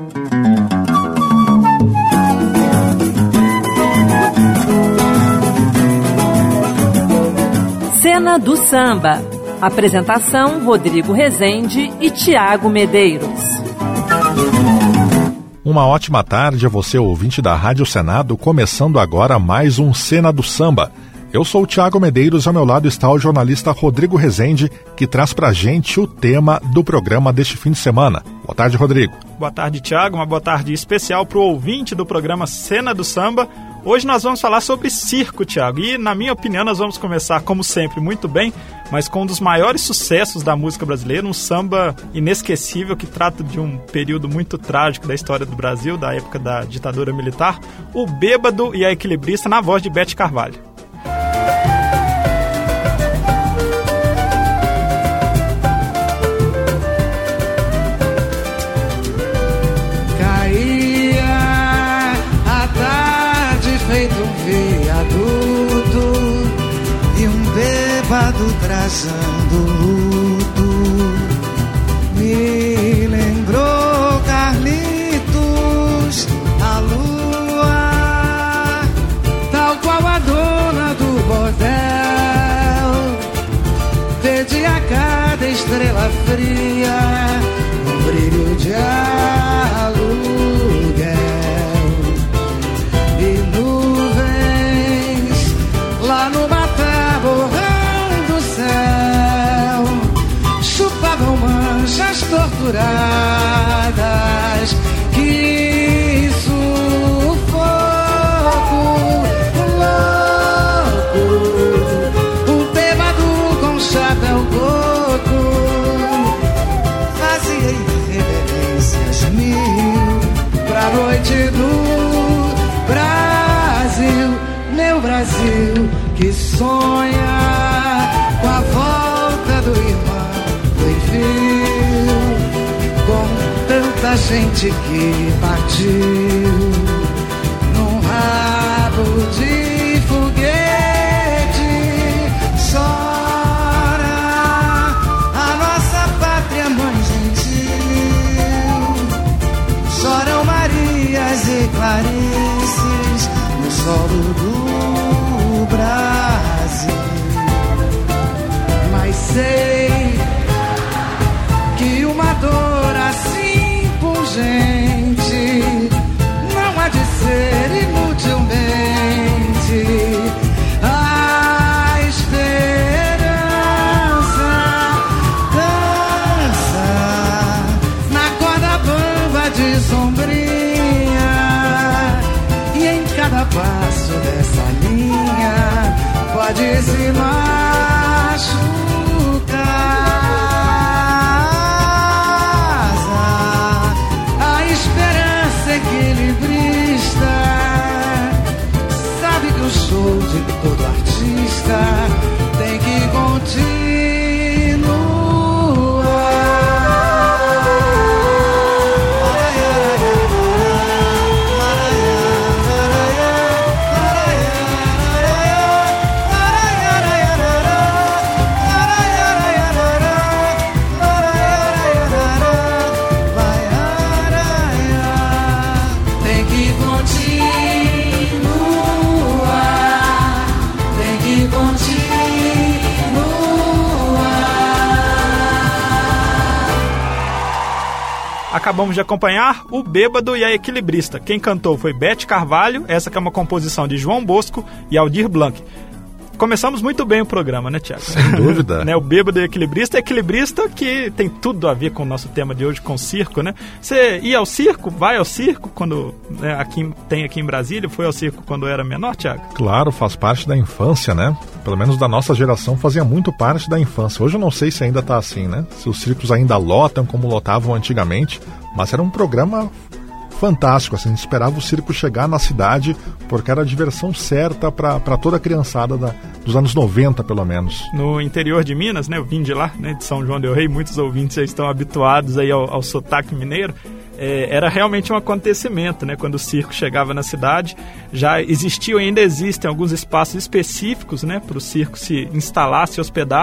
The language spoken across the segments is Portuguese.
Cena do Samba. Apresentação: Rodrigo Rezende e Tiago Medeiros. Uma ótima tarde a você, ouvinte da Rádio Senado, começando agora mais um Cena do Samba. Eu sou o Tiago Medeiros, ao meu lado está o jornalista Rodrigo Rezende, que traz pra gente o tema do programa deste fim de semana. Boa tarde, Rodrigo. Boa tarde, Tiago. Uma boa tarde especial pro ouvinte do programa Cena do Samba. Hoje nós vamos falar sobre circo, Tiago, e na minha opinião nós vamos começar, como sempre, muito bem, mas com um dos maiores sucessos da música brasileira, um samba inesquecível que trata de um período muito trágico da história do Brasil, da época da ditadura militar, o Bêbado e a Equilibrista, na voz de Bete Carvalho. Trazendo luto, me lembrou Carlitos, a lua, tal qual a dona do bordel, pedia a cada estrela fria um brilho de aluguel, e nuvens lá no Mataborrão chupavam manchas torturadas, que sufoco louco, o bêbado com chapéu coco fazia irreverências mil pra noite do Brasil, meu Brasil que sonha com a volta do irmão do enfio, com tanta gente que partiu num rabo de foguete. Chora a nossa pátria, mãe gentil, choram Marias e Clarices no solo do Brasil. Mas sei que uma dor assim pungente não há de ser inutilmente a esperança dança na corda bamba de sombrinha, e em cada passo dessa linha pode se machucar. A esperança equilibrista sabe que o show de todo artista tem que continuar. Acabamos de acompanhar o Bêbado e a Equilibrista. Quem cantou foi Bete Carvalho, essa que é uma composição de João Bosco e Aldir Blanc. Começamos muito bem o programa, né, Tiago? Sem dúvida. Né, o Bêbado e Equilibrista. Equilibrista que tem tudo a ver com o nosso tema de hoje, com o circo, né? Você ia ao circo, vai ao circo, quando tem aqui em Brasília, foi ao circo quando era menor, Tiago? Claro, faz parte da infância, né? Pelo menos da nossa geração fazia muito parte da infância. Hoje eu não sei se ainda tá assim, né? Se os circos ainda lotam como lotavam antigamente, mas era um programa fantástico, assim, a gente esperava o circo chegar na cidade, porque era a diversão certa para toda a criançada dos anos 90, pelo menos. No interior de Minas, né, eu vim de lá, né, de São João del Rei, muitos ouvintes já estão habituados aí ao sotaque mineiro. Era realmente um acontecimento, né? Quando o circo chegava na cidade, já existiam e ainda existem alguns espaços específicos, né, para o circo se instalar, se hospedar.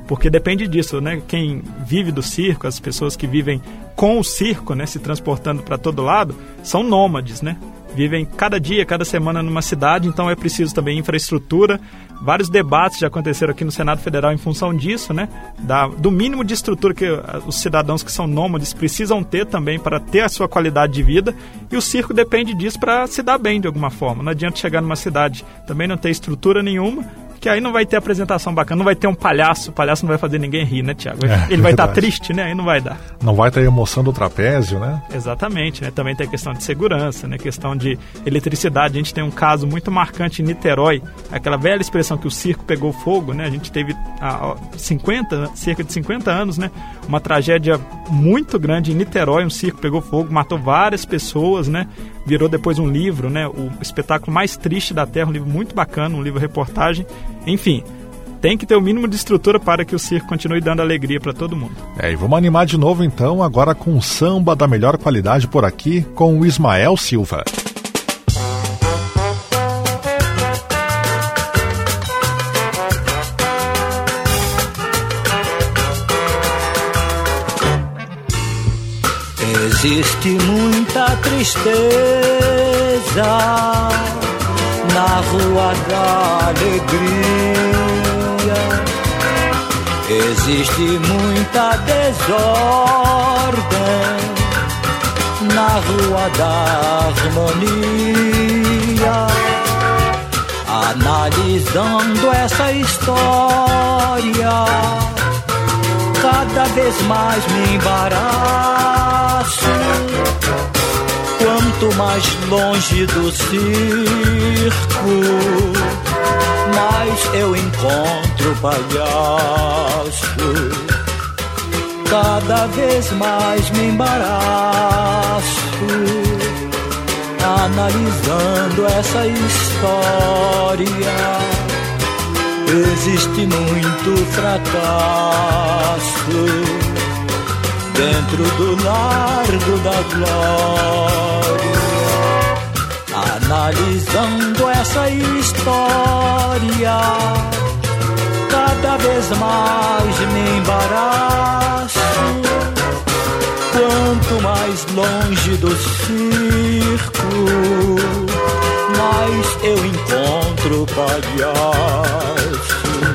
porque depende disso, né? Quem vive do circo, as pessoas que vivem com o circo, né, se transportando para todo lado, são nômades, né? Vivem cada dia, cada semana numa cidade, então é preciso também infraestrutura. Vários debates já aconteceram aqui no Senado Federal em função disso, né? Do mínimo de estrutura que os cidadãos que são nômades precisam ter também para ter a sua qualidade de vida, e o circo depende disso para se dar bem de alguma forma. Não adianta chegar numa cidade também não ter estrutura nenhuma, que aí não vai ter apresentação bacana, não vai ter um palhaço, o palhaço não vai fazer ninguém rir, né, Tiago? Ele vai estar triste, né? Aí não vai dar. Não vai ter emoção do trapézio, né? Exatamente, né? Também tem a questão de segurança, né? Questão de eletricidade. A gente tem um caso muito marcante em Niterói, aquela velha expressão que o circo pegou fogo, né? A gente teve há cerca de 50 anos, né? Uma tragédia muito grande em Niterói, um circo pegou fogo, matou várias pessoas, né? Virou depois um livro, né? O espetáculo mais triste da Terra, um livro muito bacana, um livro-reportagem. Enfim, tem que ter o mínimo de estrutura para que o circo continue dando alegria para todo mundo. E vamos animar de novo então, agora com um samba da melhor qualidade por aqui, com o Ismael Silva. Existe muita tristeza na rua da alegria, existe muita desordem na rua da harmonia. Analisando essa história, cada vez mais me embaraço. Quanto mais longe do circo, mais eu encontro palhaço. Cada vez mais me embaraço, analisando essa história. Existe muito fracasso dentro do Largo da Glória. Analisando essa história, cada vez mais me embaraço. Quanto mais longe do circo, mais eu encontro palhaço.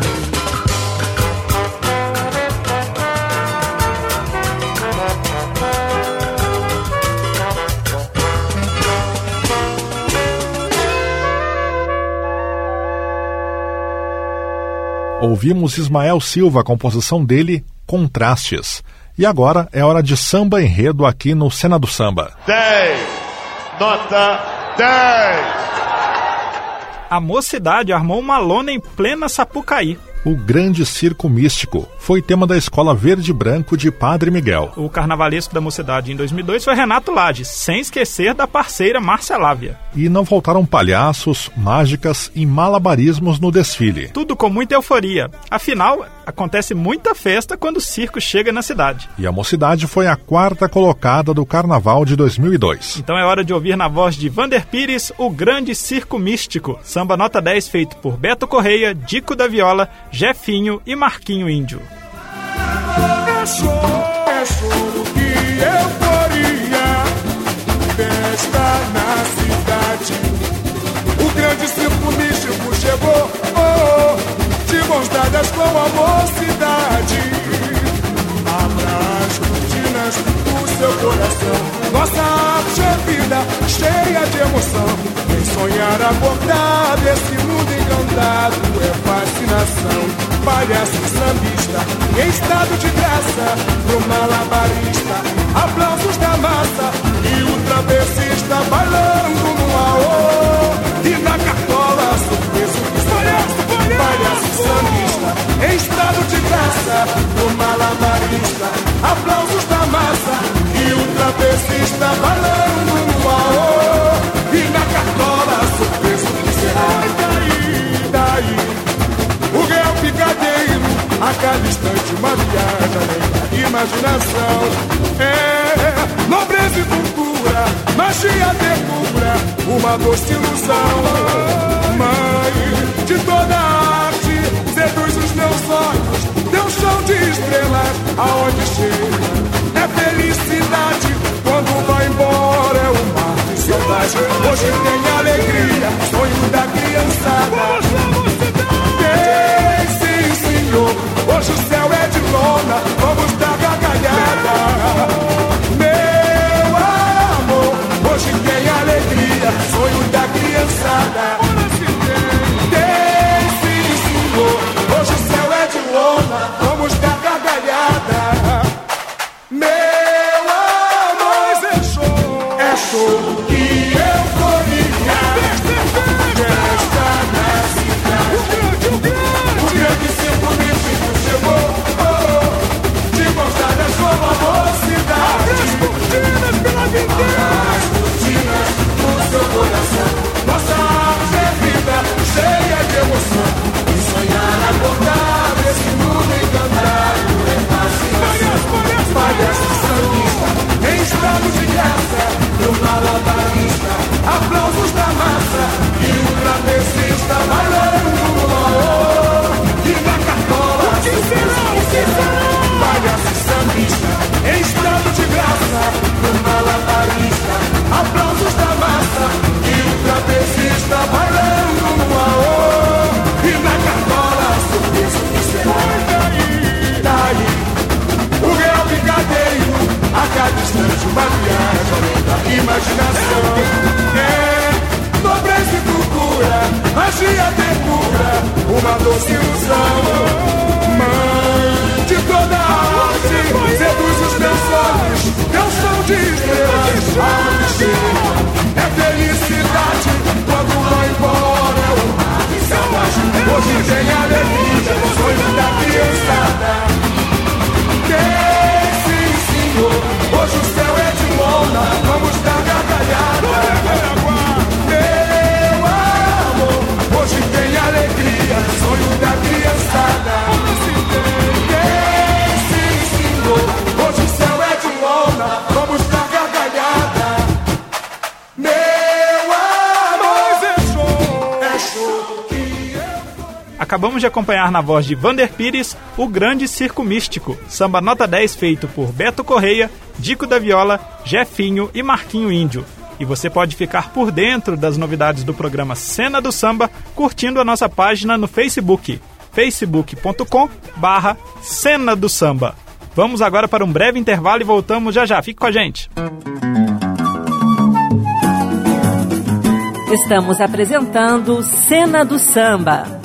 Ouvimos Ismael Silva, a composição dele, Contrastes. E agora é hora de samba enredo aqui no Cena do Samba. 10, nota 10. A Mocidade armou uma lona em plena Sapucaí. O Grande Circo Místico foi tema da Escola Verde e Branco de Padre Miguel. O carnavalesco da Mocidade em 2002 foi Renato Lage, sem esquecer da parceira Márcia Lávia. E não faltaram palhaços, mágicas e malabarismos no desfile. Tudo com muita euforia. Afinal, acontece muita festa quando o circo chega na cidade. E a Mocidade foi a 4ª colocada do Carnaval de 2002. Então é hora de ouvir na voz de Vander Pires o Grande Circo Místico. Samba nota 10 feito por Beto Correia, Dico da Viola, Jefinho e Marquinho Índio. É choro que euforia, festa na cidade. O grande circo místico chegou, de mãos dadas com a mocidade. Abra as cortinas do seu coração, nossa arte é vida, cheia de emoção. Quem sonhar acordar desse mundo encantado é fascinação. Palhaço sambista, em estado de graça, pro malabarista, aplausos da massa, e o trapecista bailando no aô, e na cartola surpreso palhaço sambista, em estado de graça, pro malabarista, aplausos da massa, e o trapecista bailando no aô, e na cartola surpreso daí. O réu picadeiro, a cada instante uma viagem na imaginação. É nobreza e cultura, magia, ternura, uma doce ilusão. Mãe de toda arte, seduz os meus olhos, Deus chama de estrelas aonde chega. É felicidade quando vai embora, é um mar de saudade. Hoje tem alegria, sonho da criançada. Tem sim, senhor, hoje o céu é de lona, vamos dar gargalhada. Meu amor, hoje tem alegria, sonho da criançada. Tem sim, senhor, hoje o céu é de lona, vamos dar gargalhada. Meu amor, é show que euforia. Festa na cidade, o grande circo místico chegou, de calçadas como a mocidade. As cortinas pela vingança, as cortinas no seu coração. Nossa arte é vida, cheia de emoção. E sonhar acordar esse mundo encantado é fascinante. Palhaço sambista, em estado de graça, pro malabarista, aplausos da massa. E o trapecista bailando no aô, e na cartola, o que será? Palhaço sambista, em estado de graça, pro malabarista, aplausos da massa. E o trapecista bailando no aô, e na cartola, surpresa, o que será? Daí, o real picadeiro, a cada instante uma viagem além da imaginação. É nobreza e cultura, magia, ternura, uma doce ilusão. Mãe de toda a arte, seduz os meus olhos, teu som de estrelas, aonde chega. É felicidade quando vai embora, é um mar de saudade. Hoje tem alegria, sonho da criançada. Hoje o céu é de lona, vamos dar gargalhada. Meu amor, hoje tem alegria, sonho da criançada. Sim, senhor, hoje o céu é de lona, vamos dar gargalhada. Meu amor, é show que eu... Acabamos de acompanhar na voz de Vander Pires o Grande Circo Místico, samba nota 10 feito por Beto Correia, Dico da Viola, Jefinho e Marquinho Índio. E você pode ficar por dentro das novidades do programa Cena do Samba curtindo a nossa página no Facebook, facebook.com/Cena do Samba. Vamos agora para um breve intervalo e voltamos já já. Fique com a gente. Estamos apresentando Cena do Samba.